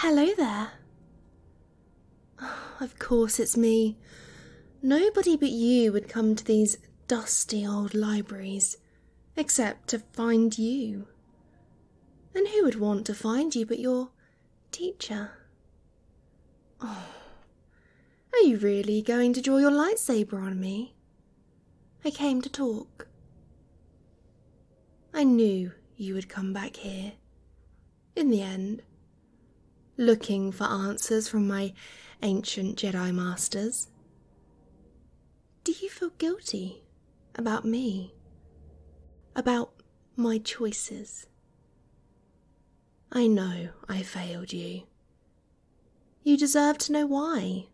Hello there. Of course it's me. Nobody but you would come to these dusty old libraries, except to find you. And who would want to find you but your teacher? Oh, are you really going to draw your lightsaber on me? I came to talk. I knew you would come back here, in the end, looking for answers from my ancient Jedi masters. Do you feel guilty about me? About my choices? I know I failed you. You deserve to know why.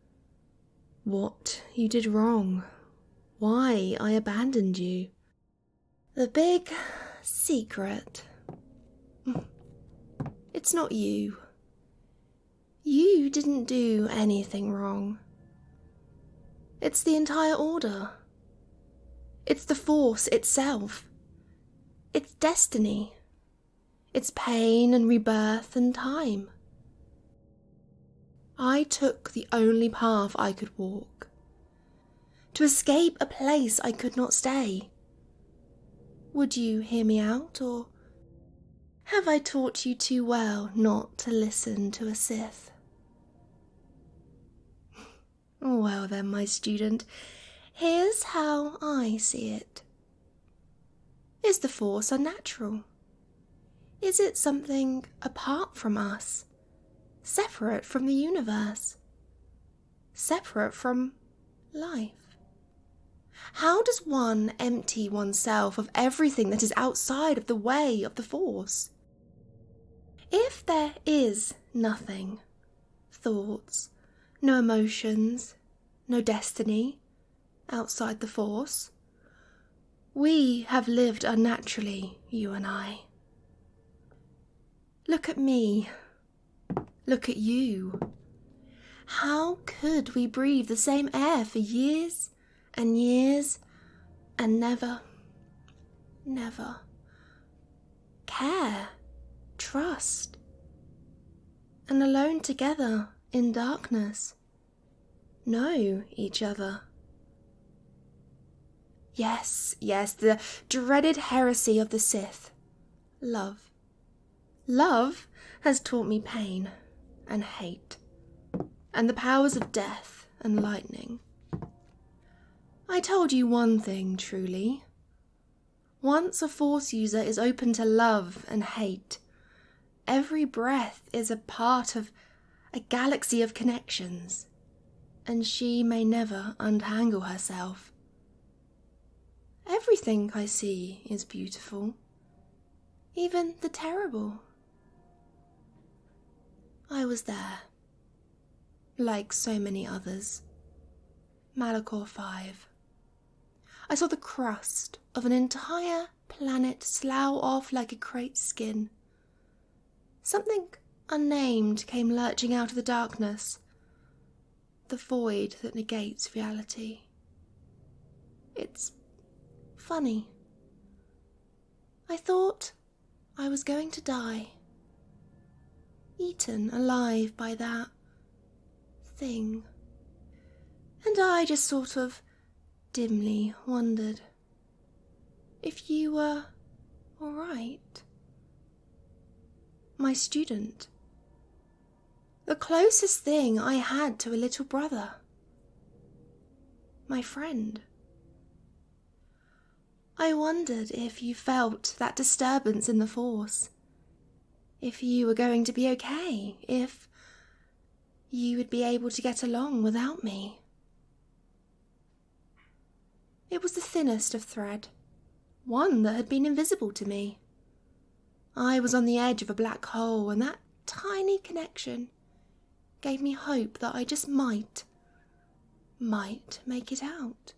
What you did wrong. Why I abandoned you. The big secret. It's not you. You didn't do anything wrong. It's the entire Order. It's the Force itself. It's destiny. It's pain and rebirth and time. I took the only path I could walk, to escape a place I could not stay. Would you hear me out, or have I taught you too well not to listen to a Sith? Well then, my student, here's how I see it. Is the Force unnatural? Is it something apart from us, separate from the universe, separate from life? How does one empty oneself of everything that is outside of the way of the Force? If there is nothing, thoughts, no emotions, no destiny, outside the Force, we have lived unnaturally, you and I. Look at me. Look at you. How could we breathe the same air for years and years and never care, trust, and alone together in darkness, know each other? Yes, the dreaded heresy of the Sith, love. Love has taught me pain and hate, and the powers of death and lightning. I told you one thing truly. Once a Force user is open to love and hate, every breath is a part of a galaxy of connections, and she may never untangle herself. Everything I see is beautiful, even the terrible. I was there, like so many others. Malachor 5. I saw the crust of an entire planet slough off like a crate's skin. Something unnamed came lurching out of the darkness, the void that negates reality. It's funny. I thought I was going to die, eaten alive by that thing. And I just sort of dimly wondered if you were all right. My student. The closest thing I had to a little brother. My friend. I wondered if you felt that disturbance in the Force. If you were going to be okay, if you would be able to get along without me. It was the thinnest of thread, one that had been invisible to me. I was on the edge of a black hole, and that tiny connection gave me hope that I just might make it out.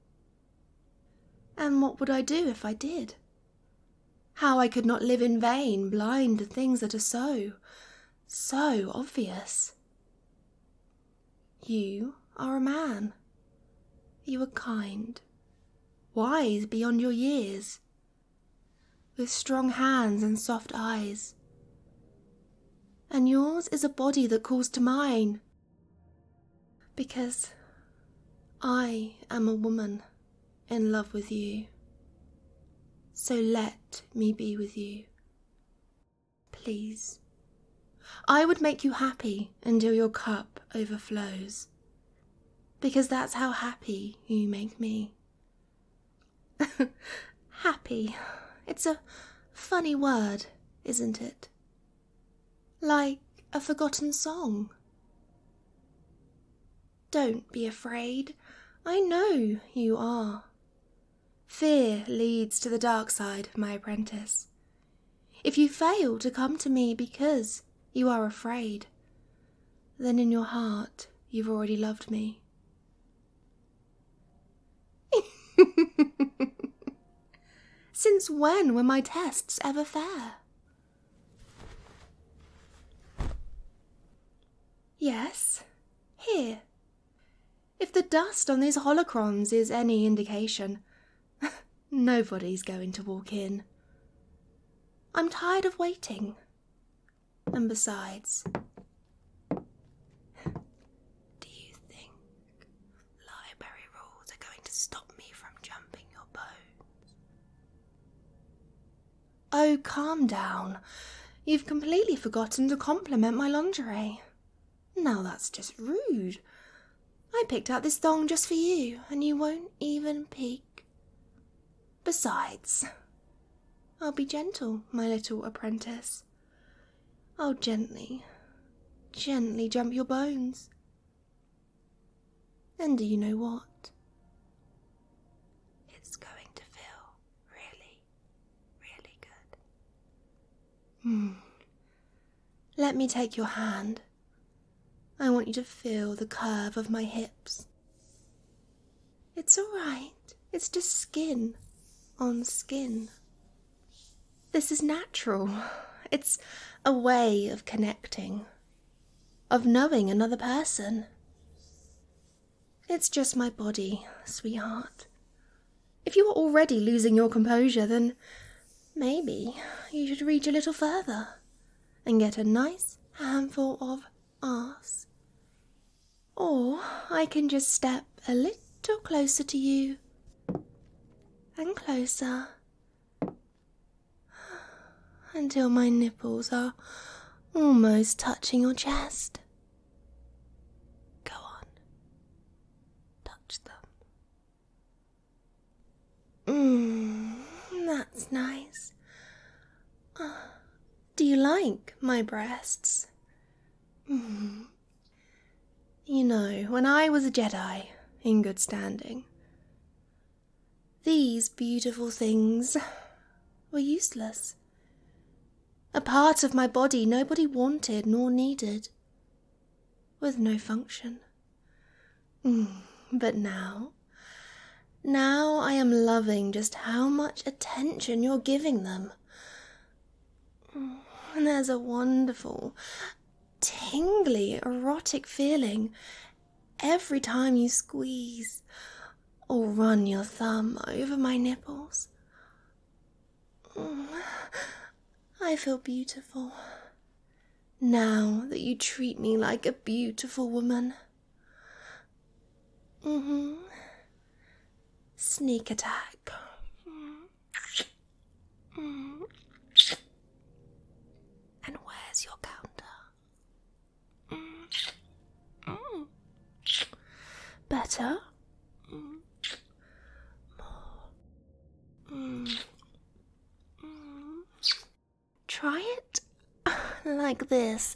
And what would I do if I did? How I could not live in vain, blind to things that are so obvious. You are a man. You are kind, wise beyond your years, with strong hands and soft eyes. and yours is a body that calls to mine. Because I am a woman in love with you. So let me be with you. Please. I would make you happy until your cup overflows. Because that's how happy you make me. Happy. It's a funny word, isn't it? Like a forgotten song. Don't be afraid. I know you are. Fear leads to the dark side, my apprentice. If you fail to come to me because you are afraid, then in your heart you've already loved me. Since when were my tests ever fair? Yes, here. If the dust on these holocrons is any indication, nobody's going to walk in. I'm tired of waiting. And besides, do you think library rules are going to stop me from jumping your bones? Oh, calm down. You've completely forgotten to compliment my lingerie. Now that's just rude. I picked out this thong just for you, and you won't even peek. Besides, I'll be gentle, my little apprentice. I'll gently jump your bones. And do you know what? It's going to feel really, really good. Let me take your hand. I want you to feel the curve of my hips. It's all right. It's just skin on skin. This is natural. It's a way of connecting, of knowing another person. It's just my body, sweetheart. If you are already losing your composure, then maybe you should reach a little further and get a nice handful of arse. Or I can just step a little closer to you and closer until my nipples are almost touching your chest. Go on, touch them. That's nice. Do you like my breasts? You know, when I was a Jedi, in good standing, these beautiful things were useless. A part of my body nobody wanted nor needed, with no function. But now I am loving just how much attention you're giving them. And there's a wonderful, tingly, erotic feeling every time you squeeze or run your thumb over my nipples. I feel beautiful now that you treat me like a beautiful woman. Sneak attack. And where's your counter? Better? More. Try it like this.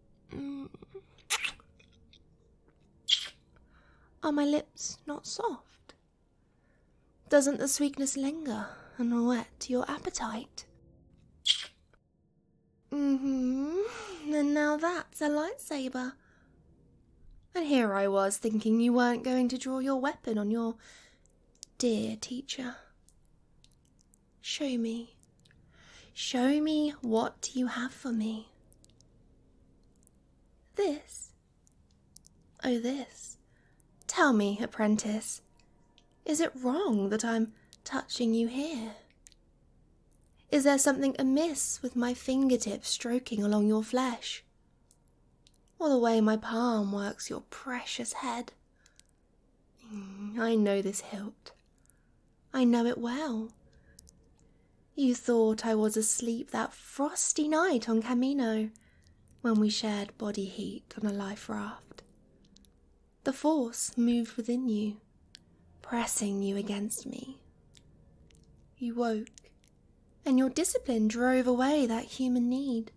Are my lips not soft? Doesn't the sweetness linger and whet your appetite? And now that's a lightsaber. And here I was thinking you weren't going to draw your weapon on your dear teacher. Show me what you have for me. This? Oh, this. Tell me, apprentice, is it wrong that I'm touching you here? Is there something amiss with my fingertips stroking along your flesh? or the way my palm works your precious head. I know this hilt. I know it well. You thought I was asleep that frosty night on Camino, when we shared body heat on a life raft. The force moved within you, pressing you against me. You woke, and your discipline drove away that human need.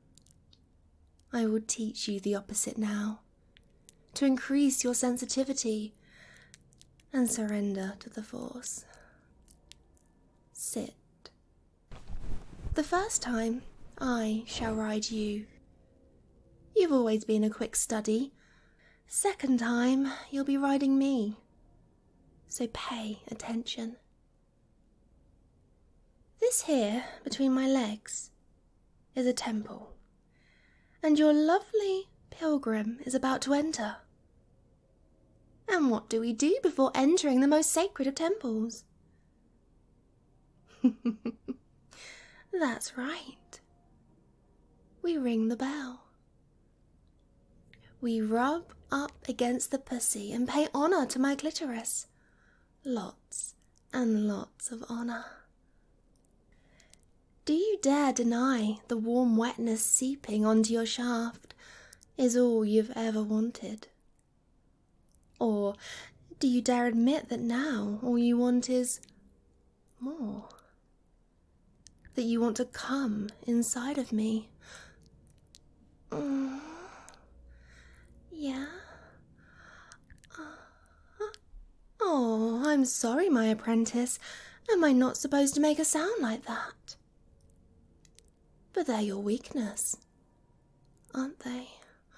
I will teach you the opposite now, to increase your sensitivity and surrender to the force. Sit. The first time, I shall ride you. You've always been a quick study. Second time, you'll be riding me. So pay attention. This here, between my legs, is a temple, and your lovely pilgrim is about to enter. And what do we do before entering the most sacred of temples? That's right. We ring the bell. We rub up against the pussy and pay honour to my clitoris. Lots and lots of honour. Do you dare deny the warm wetness seeping onto your shaft is all you've ever wanted? Or do you dare admit that now all you want is more? That you want to come inside of me? Yeah? Oh, I'm sorry, my apprentice. Am I not supposed to make a sound like that? But they're your weakness, aren't they?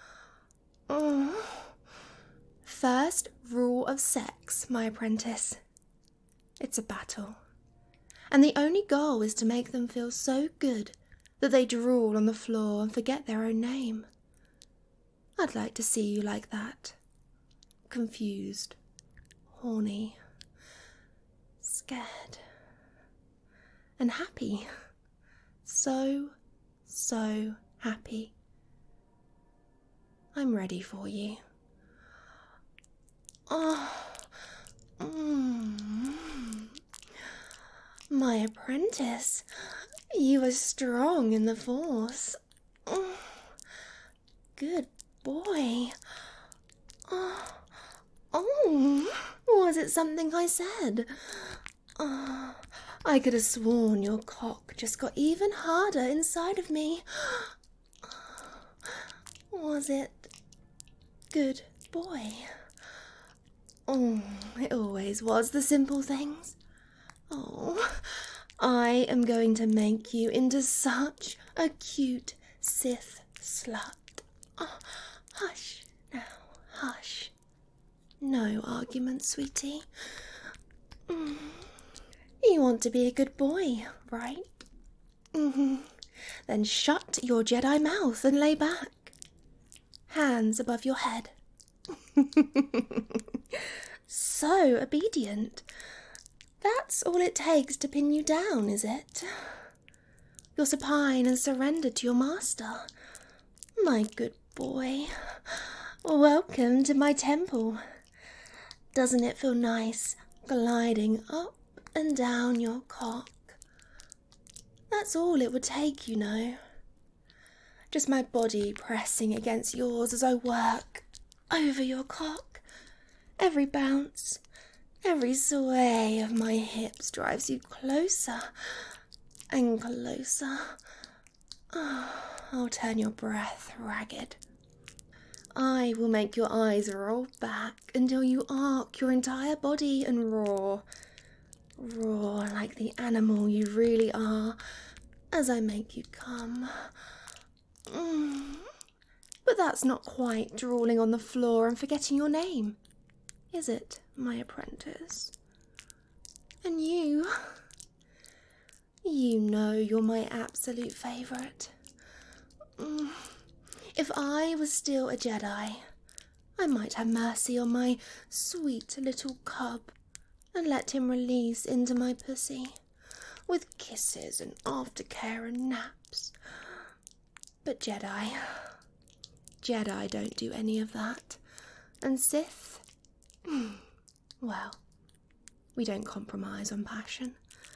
First rule of sex, my apprentice. It's a battle. And the only goal is to make them feel so good that they drool on the floor and forget their own name. I'd like to see you like that. Confused, horny, scared, and happy. So happy. I'm ready for you. My apprentice, you are strong in the force. Good boy. Was it something I said? I could have sworn your cock just got even harder inside of me. Was it? Good boy. It always was the simple things. I am going to make you into such a cute Sith slut. Hush now, hush. No argument, sweetie. You want to be a good boy, right? Then shut your Jedi mouth and lay back. Hands above your head. So obedient. That's all it takes to pin you down, is it? You're supine and surrendered to your master. My good boy. Welcome to my temple. Doesn't it feel nice gliding up and down your cock? That's all it would take, you know. Just my body pressing against yours as I work over your cock. Every bounce, every sway of my hips drives you closer and closer. I'll turn your breath ragged. I will make your eyes roll back until you arc your entire body and roar. Roar like the animal you really are as I make you come. But that's not quite drooling on the floor and forgetting your name, is it, my apprentice? And you know you're my absolute favourite. If I was still a Jedi, I might have mercy on my sweet little cub and let him release into my pussy with kisses and aftercare and naps. But Jedi Jedi don't do any of that. And Sith? Well, we don't compromise on passion.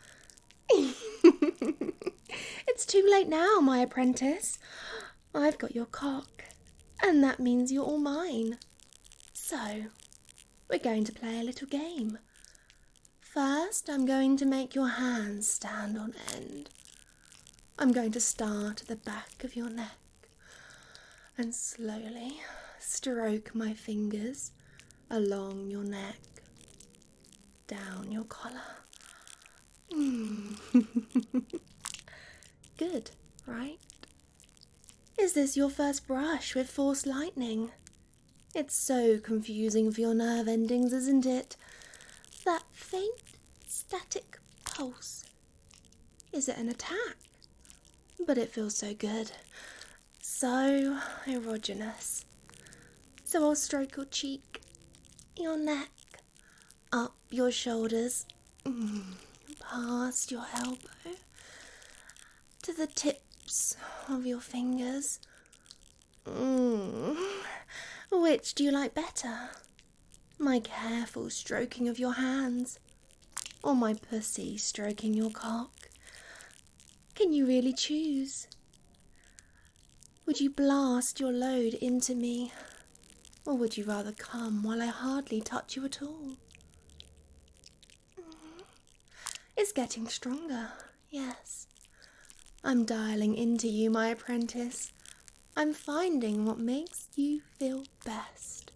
It's too late now, my apprentice. I've got your cock, and that means you're all mine. So, we're going to play a little game. First, I'm going to make your hands stand on end. I'm going to start at the back of your neck and slowly stroke my fingers along your neck, down your collar. Good, right? Is this your first brush with Force lightning? It's so confusing for your nerve endings, isn't it? That faint, static pulse. Is it an attack? But it feels so good. So erogenous. So I'll stroke your cheek, your neck, up your shoulders, past your elbow, to the tips of your fingers. Which do you like better? My careful stroking of your hands, or my pussy stroking your cock? Can you really choose? Would you blast your load into me, or would you rather come while I hardly touch you at all? It's getting stronger, yes. I'm dialing into you, my apprentice. I'm finding what makes you feel best.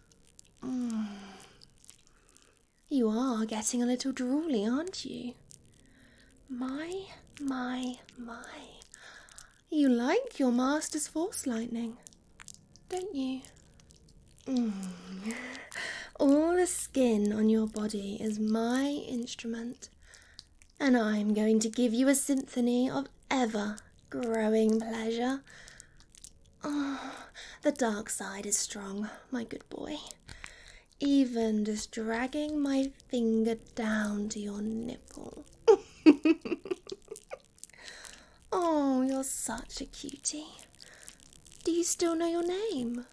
You are getting a little drooly, aren't you? My. You like your master's Force lightning, don't you? All the skin on your body is my instrument, and I'm going to give you a symphony of ever-growing pleasure. The dark side is strong, my good boy. Even just dragging my finger down to your nipple. Oh, you're such a cutie. Do you still know your name?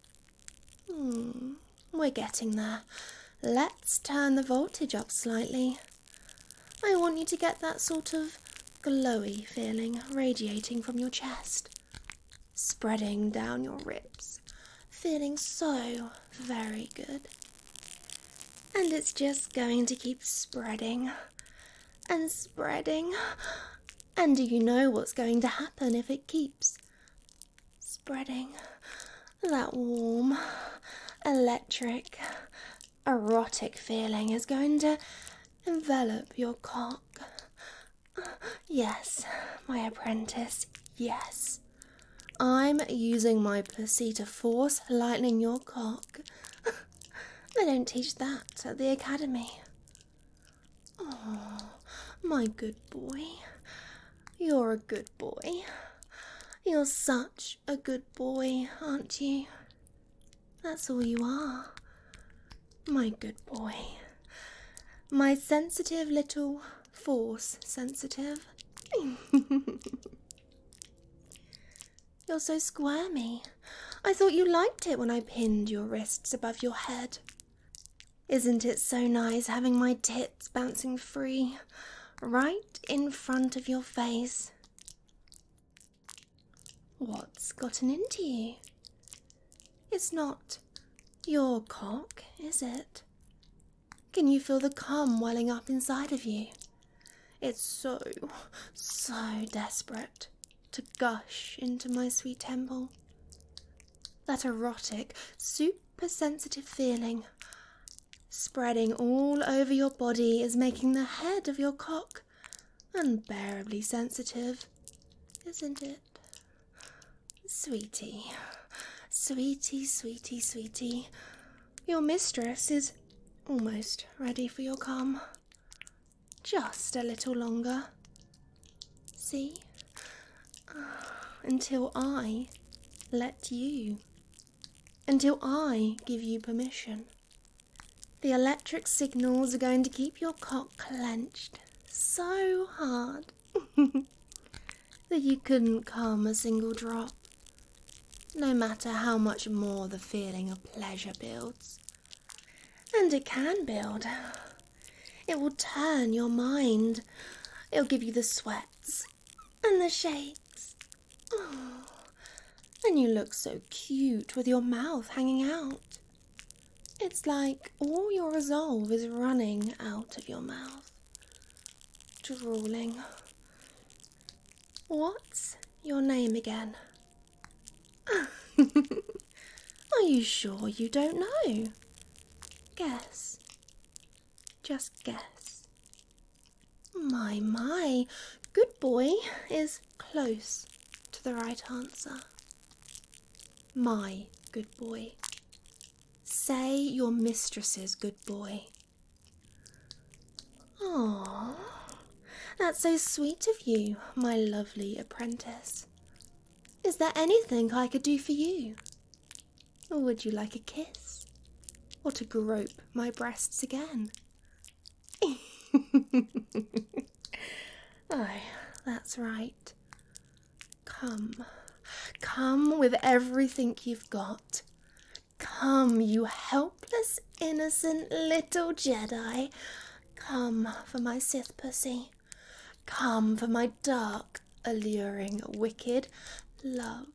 We're getting there. Let's turn the voltage up slightly. I want you to get that sort of glowy feeling radiating from your chest, spreading down your ribs, feeling so very good. And it's just going to keep spreading and spreading. And do you know what's going to happen if it keeps spreading? That warm, electric, erotic feeling is going to envelop your cock. Yes, my apprentice, yes. I'm using my pussy to Force lightning your cock. They don't teach that at the academy. Oh, my good boy. You're a good boy. You're such a good boy, aren't you? That's all you are. My good boy. My sensitive little Force sensitive. You're so squirmy. I thought you liked it when I pinned your wrists above your head. Isn't it so nice having my tits bouncing free, right in front of your face? What's gotten into you? It's not your cock, is it? Can you feel the cum welling up inside of you? It's so desperate to gush into my sweet temple. That erotic, super sensitive feeling spreading all over your body is making the head of your cock unbearably sensitive, isn't it? Sweetie, sweetie, sweetie, sweetie, your mistress is almost ready for your cum. Just a little longer. See? Until I let you. Until I give you permission. The electric signals are going to keep your cock clenched so hard that you couldn't come a single drop. no matter how much more the feeling of pleasure builds. And it can build. It will turn your mind. It'll give you the sweats and the shakes. Oh, and you look so cute with your mouth hanging out. It's like all your resolve is running out of your mouth. Drooling. What's your name again? Are you sure you don't know? Guess. Just guess. My, good boy is close to the right answer. My good boy. Say your mistress's good boy. Aww, that's so sweet of you, my lovely apprentice. Is there anything I could do for you? Or would you like a kiss? Or to grope my breasts again? Oh, that's right. Come with everything you've got. Come, you helpless, innocent little Jedi. Come for my Sith pussy. Come for my dark, alluring, wicked love.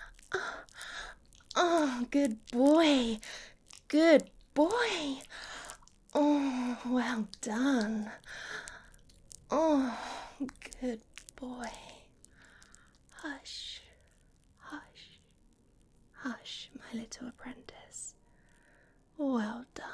Oh, good boy. Good boy. Oh, well done. Oh, good boy. Hush, hush, hush, my little apprentice. Well done.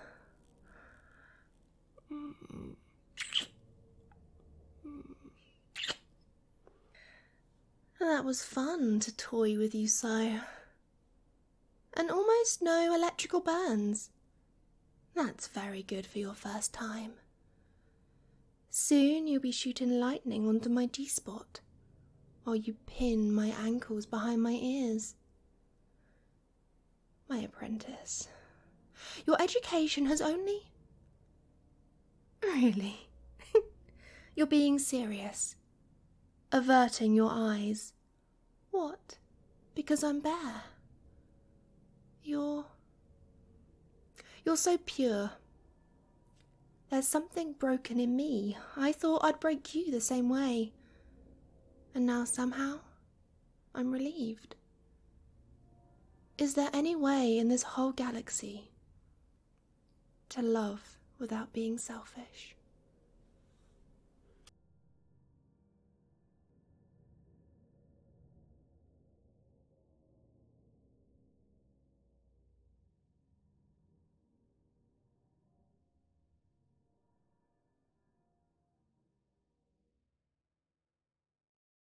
That was fun to toy with you so. And almost no electrical burns. That's very good for your first time. Soon you'll be shooting lightning onto my G-spot, while you pin my ankles behind my ears. My apprentice, your education has only... Really? You're being serious? Averting your eyes? What? Because I'm bare? You're so pure. There's something broken in me. I thought I'd break you the same way. And now somehow, I'm relieved. Is there any way in this whole galaxy to love without being selfish?